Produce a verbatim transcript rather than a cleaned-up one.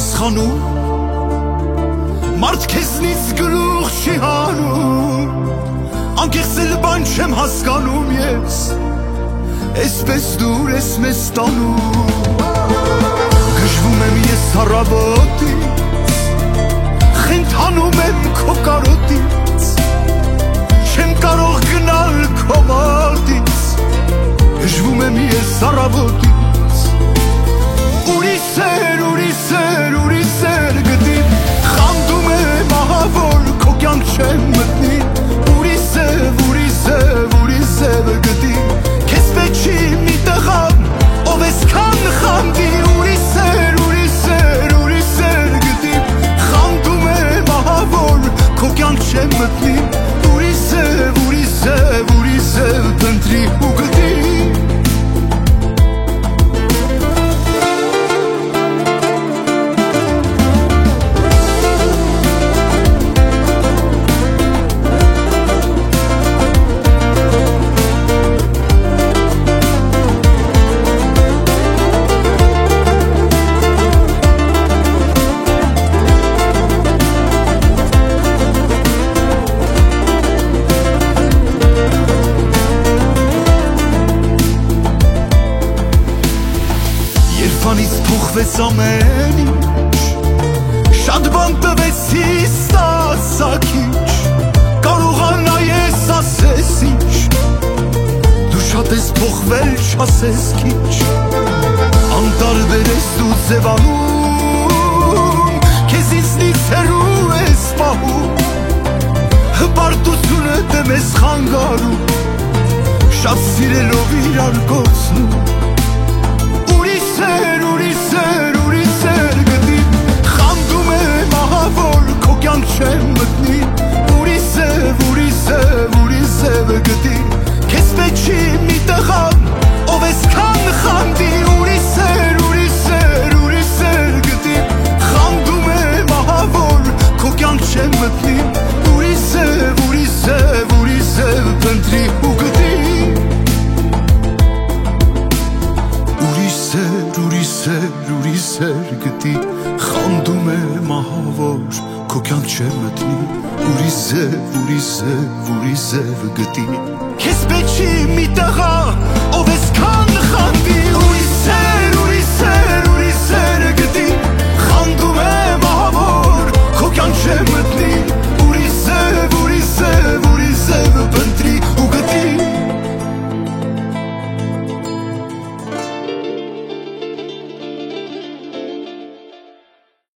պատասխանում, մարդ քեզնից գլուխ չի հանում, անկեղծ էլ բան չեմ հասկանում ես, էսպես դուր ես մեզ տանում, գժվում եմ ես առավոտից, խենթանում եմ քո կարոտից, չեմ կարող գնալ քո մոտից, գժվում եմ ես առավոտից, ուրիշ սեր, ուրիշ սեր, ուրիշ սեր գտին, խանդում եմ ահա որ քո կյանք չեմ մտնի, ուրիշ սև, ուրիշ սև, ուրիշ սև գտին, քեզ պետք չի մի տղան, ով էսքան խանդի, ուրիշ սեր, ուրիշ սեր, ուրիշ սեր գտին, խանդում եմ ահա որ քո կյանք չեմ մտնի, ուրիշ սև, ուրիշ սև, ուրիշ սև փնտրի ու գտի. Երբանից փոխվեց ամեն ինչ, շատ բան տվեցի ստացա քիչ, կարողանա ես ասես ինչ, դու շատ ես փոխվել չասես քիչ, անտարբեր ես դու ձևանում, քեզ ինձնից հեռու ես պահում, հպարտությունը դեմ ես խանգարում, շատ սիրելով իրար կորցնում, ուրիշ սեր, ուրիշ սեր, ուրիշ սեր գտին, խանդում եմ ահա որ քո կյանք չեմ մտնի, ուրիշ սև, ուրիշ սև, ուրիշ սև գտին, քեզ պետք չի մի տղան, ով էսքան խանդի, ուրիշ սեր, ուրիշ սեր, ուրիշ սեր գտին, խանդում եմ ահա որ քո կյանք չեմ մտնի, ուրիշ սև, ուրիշ սև, ուրիշ սև փնտրի ու գտի. Ուրիշ սեր, ուրիշ սեր, ուրիշ սեր գտի, խանդում եմ ահա որ քո կյանք չեմ մտնի, ուրիշ սև, ուրիշ սև, ուրիշ սև գտի, քեզ պետք չի մի տղա, ով էսքան խանդի.